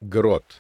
Грот.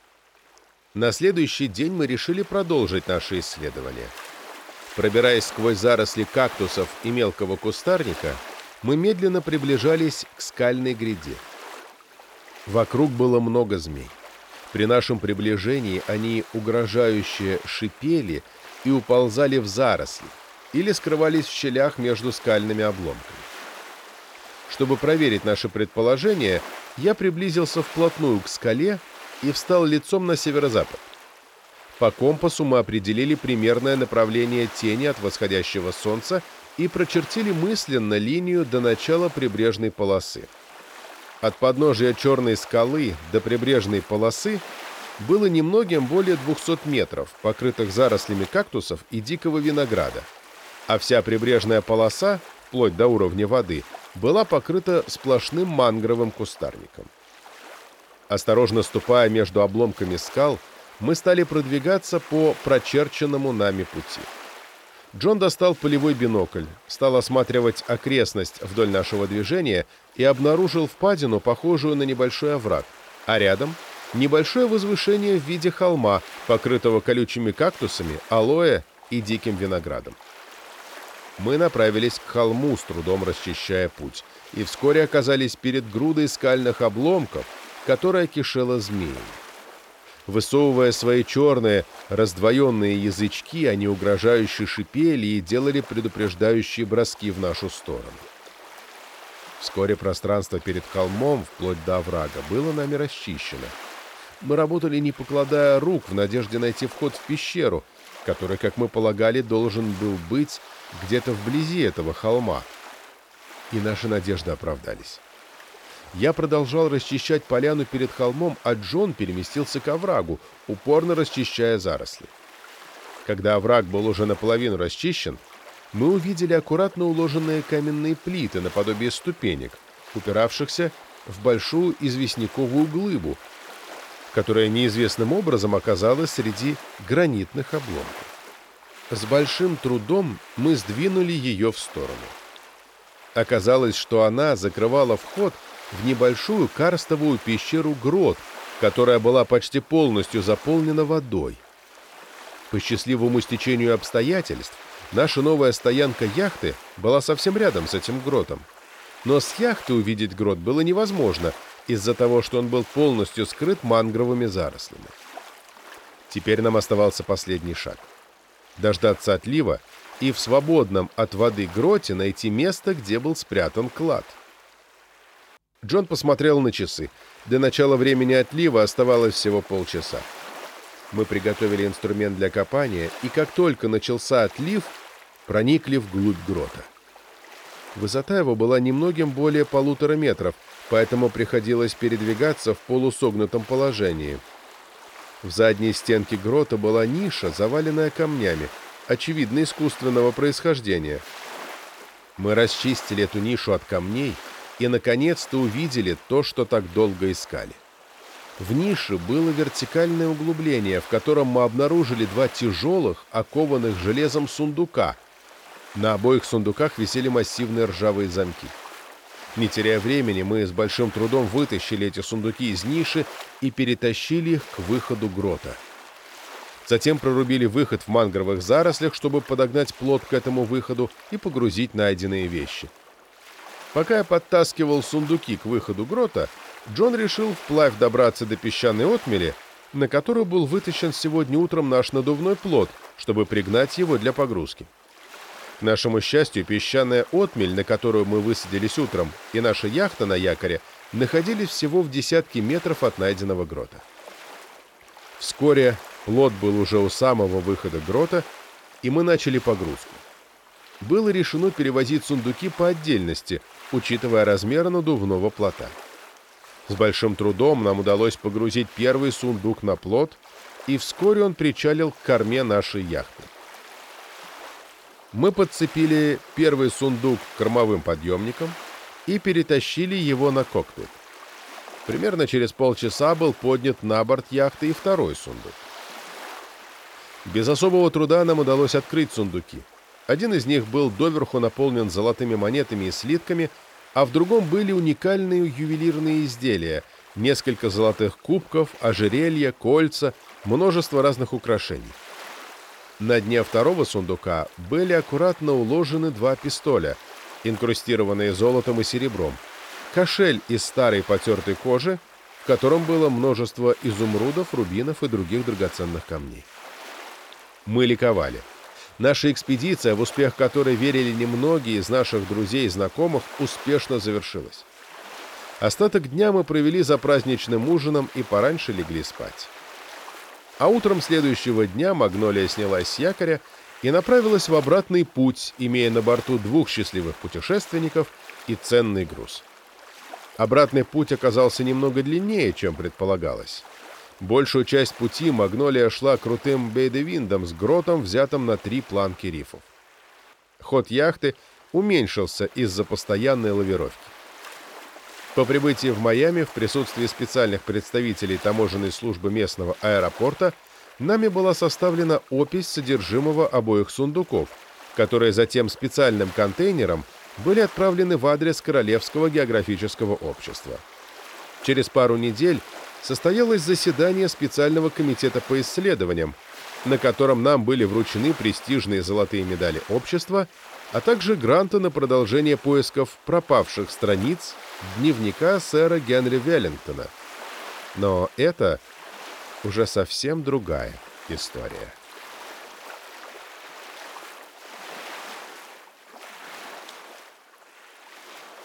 На следующий день мы решили продолжить наши исследования. Пробираясь сквозь заросли кактусов и мелкого кустарника, мы медленно приближались к скальной гряде. Вокруг было много змей. При нашем приближении они угрожающе шипели и уползали в заросли или скрывались в щелях между скальными обломками. Чтобы проверить наше предположение, я приблизился вплотную к скале и встал лицом на северо-запад. По компасу мы определили примерное направление тени от восходящего солнца и прочертили мысленно линию до начала прибрежной полосы. От подножия черной скалы до прибрежной полосы было немногим более 200 метров, покрытых зарослями кактусов и дикого винограда, а вся прибрежная полоса, вплоть до уровня воды, была покрыта сплошным мангровым кустарником. Осторожно ступая между обломками скал, мы стали продвигаться по прочерченному нами пути. Джон достал полевой бинокль, стал осматривать окрестность вдоль нашего движения и обнаружил впадину, похожую на небольшой овраг, а рядом небольшое возвышение в виде холма, покрытого колючими кактусами, алоэ и диким виноградом. Мы направились к холму, с трудом расчищая путь, и вскоре оказались перед грудой скальных обломков, которая кишела змеями. Высовывая свои черные, раздвоенные язычки, они угрожающе шипели и делали предупреждающие броски в нашу сторону. Вскоре пространство перед холмом, вплоть до оврага, было нами расчищено. Мы работали, не покладая рук, в надежде найти вход в пещеру, который, как мы полагали, должен был быть где-то вблизи этого холма. И наши надежды оправдались. Я продолжал расчищать поляну перед холмом, а Джон переместился к оврагу, упорно расчищая заросли. Когда овраг был уже наполовину расчищен, мы увидели аккуратно уложенные каменные плиты наподобие ступенек, упиравшихся в большую известняковую глыбу, которая неизвестным образом оказалась среди гранитных обломков. С большим трудом мы сдвинули ее в сторону. Оказалось, что она закрывала вход в небольшую карстовую пещеру-грот, которая была почти полностью заполнена водой. По счастливому стечению обстоятельств, наша новая стоянка яхты была совсем рядом с этим гротом. Но с яхты увидеть грот было невозможно, из-за того, что он был полностью скрыт мангровыми зарослями. Теперь нам оставался последний шаг — дождаться отлива и в свободном от воды гроте найти место, где был спрятан клад. Джон посмотрел на часы. До начала времени отлива оставалось всего полчаса. Мы приготовили инструмент для копания, и как только начался отлив, проникли вглубь грота. Высота его была немногим более 1,5 метров, поэтому приходилось передвигаться в полусогнутом положении. В задней стенке грота была ниша, заваленная камнями, очевидно искусственного происхождения. Мы расчистили эту нишу от камней и, наконец-то, увидели то, что так долго искали. В нише было вертикальное углубление, в котором мы обнаружили 2 тяжелых, окованных железом сундука. На обоих сундуках висели массивные ржавые замки. Не теряя времени, мы с большим трудом вытащили эти сундуки из ниши и перетащили их к выходу грота. Затем прорубили выход в мангровых зарослях, чтобы подогнать плот к этому выходу и погрузить найденные вещи. Пока я подтаскивал сундуки к выходу грота, Джон решил вплавь добраться до песчаной отмели, на которую был вытащен сегодня утром наш надувной плот, чтобы пригнать его для погрузки. К нашему счастью, песчаная отмель, на которую мы высадились утром, и наша яхта на якоре находились всего в десятке метров от найденного грота. Вскоре плот был уже у самого выхода грота, и мы начали погрузку. Было решено перевозить сундуки по отдельности, учитывая размеры надувного плота. С большим трудом нам удалось погрузить первый сундук на плот, и вскоре он причалил к корме нашей яхты. Мы подцепили первый сундук к кормовым подъемникам и перетащили его на кокпит. Примерно через полчаса был поднят на борт яхты и второй сундук. Без особого труда нам удалось открыть сундуки. Один из них был доверху наполнен золотыми монетами и слитками, а в другом были уникальные ювелирные изделия, несколько золотых кубков, ожерелья, кольца, множество разных украшений. На дне второго сундука были аккуратно уложены 2 пистоля, инкрустированные золотом и серебром, кошель из старой потертой кожи, в котором было множество изумрудов, рубинов и других драгоценных камней. Мы ликовали. Наша экспедиция, в успех которой верили немногие из наших друзей и знакомых, успешно завершилась. Остаток дня мы провели за праздничным ужином и пораньше легли спать. А утром следующего дня Магнолия снялась с якоря и направилась в обратный путь, имея на борту 2 счастливых путешественников и ценный груз. Обратный путь оказался немного длиннее, чем предполагалось. Большую часть пути Магнолия шла крутым бейдевиндом с гротом, взятым на 3 планки рифов. Ход яхты уменьшился из-за постоянной лавировки. По прибытии в Майами в присутствии специальных представителей таможенной службы местного аэропорта нами была составлена опись содержимого обоих сундуков, которые затем специальным контейнером были отправлены в адрес Королевского географического общества. Через пару недель состоялось заседание специального комитета по исследованиям, на котором нам были вручены престижные золотые медали общества, а также гранты на продолжение поисков пропавших страниц дневника сэра Генри Веллингтона. Но это уже совсем другая история.